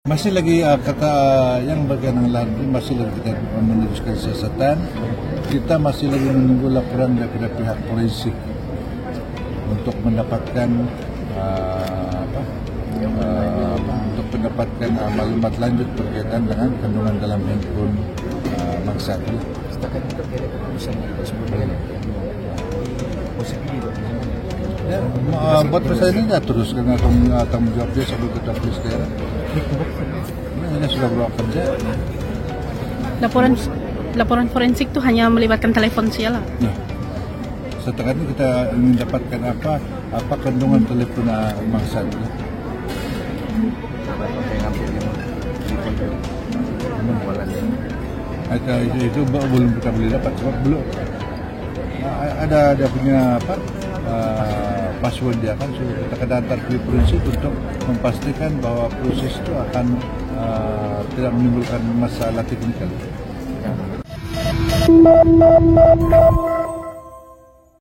Masih lagi kata yang bagian yang lain masih lagi kita meneruskan siasatan. Kita masih lagi menunggu laporan daripada pihak forensik untuk mendapatkan maklumat lanjut berkaitan dengan kandungan dalam handphone mangsa itu. Ya, buat masa ini dah teruskan tanggung jawab dia sebagai ketua polis daerah. Ini sudah berulang kerja. Laporan forensik itu hanya melibatkan telepon siala. Nah, setelah ini kita ingin dapatkan apa kandungan telepon mangsa itu. Itu belum kita boleh dapat sebab belum ada punya password dia kan, so kita akan hantar ke forensik untuk memastikan bahwa proses itu akan tidak menimbulkan masalah teknikal.